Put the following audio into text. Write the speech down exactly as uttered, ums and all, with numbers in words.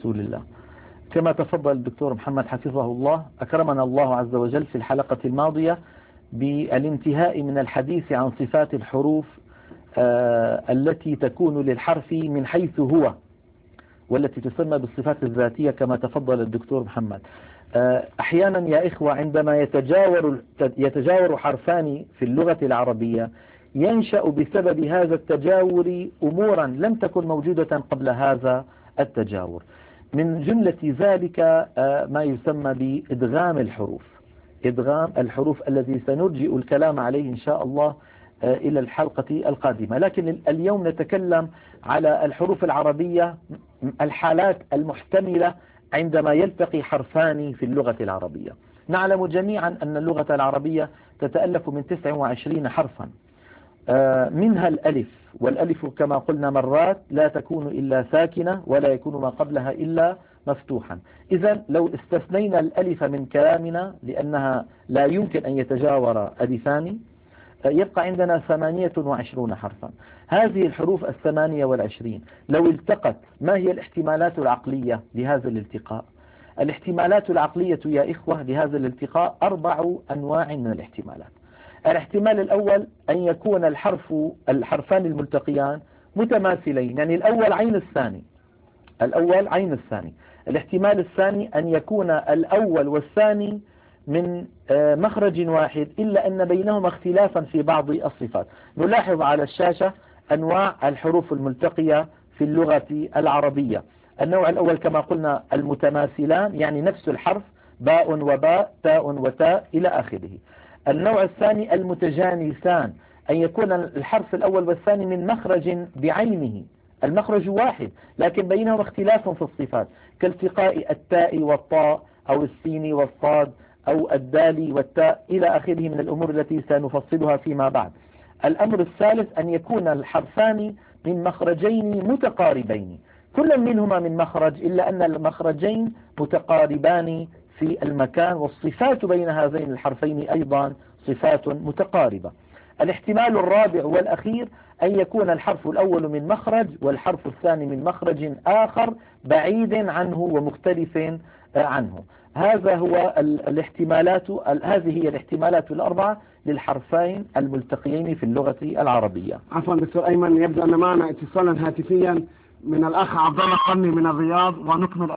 رسول الله. كما تفضل الدكتور محمد حفظه الله، أكرمنا الله عز وجل في الحلقة الماضية بالانتهاء من الحديث عن صفات الحروف آه التي تكون للحرف من حيث هو، والتي تسمى بالصفات الذاتية كما تفضل الدكتور محمد. آه أحيانا يا إخوة عندما يتجاور يتجاور حرفان في اللغة العربية ينشأ بسبب هذا التجاور أمورا لم تكن موجودة قبل هذا التجاور. من جملة ذلك آه ما يسمى بإدغام الحروف، إدغام الحروف الذي سنرجئ الكلام عليه إن شاء الله إلى الحلقة القادمة. لكن اليوم نتكلم على الحروف العربية، الحالات المحتملة عندما يلتقي حرفان في اللغة العربية. نعلم جميعا أن اللغة العربية تتألف من تسع وعشرين حرفا، منها الألف، والألف كما قلنا مرات لا تكون إلا ساكنة ولا يكون ما قبلها إلا مفتوحا. إذا لو استثنينا الألف من كلامنا لأنها لا يمكن أن يتجاور ألفان، يبقى عندنا ثمانية وعشرون حرفا. هذه الحروف الثمانية والعشرين لو التقت، ما هي الاحتمالات العقلية لهذا الالتقاء؟ الاحتمالات العقلية يا إخوة لهذا الالتقاء أربع أنواع من الاحتمالات. الاحتمال الأول أن يكون الحرف الحرفان الملتقيان متماثلين، يعني الأول عين الثاني، الأول عين الثاني. الاحتمال الثاني أن يكون الأول والثاني من مخرج واحد إلا أن بينهما اختلافا في بعض الصفات. نلاحظ على الشاشة أنواع الحروف الملتقية في اللغة العربية. النوع الأول كما قلنا المتماثلان، يعني نفس الحرف، باء وباء، تاء وتاء إلى آخره. النوع الثاني المتجانسان، أن يكون الحرف الأول والثاني من مخرج بعينه، المخرج واحد لكن بينهما اختلاف في الصفات، كالتقاء التاء والطاء أو السين والصاد أو الدال والتاء إلى آخره من الأمور التي سنفصلها فيما بعد. الأمر الثالث أن يكون الحرفان من مخرجين متقاربين، كل منهما من مخرج إلا أن المخرجين متقاربان في المكان، والصفات بين هذين الحرفين أيضا صفات متقاربة. الاحتمال الرابع والأخير أن يكون الحرف الأول من مخرج والحرف الثاني من مخرج آخر بعيد عنه ومختلف عنه. هذا هو الاحتمالات، هذه هي الاحتمالات الأربعة للحرفين الملتقيين في اللغة العربية. عفوا دكتور أيمن، يبدو أن معنا اتصالا هاتفيا من الأخ عبد الله قني من الرياض، ونكمل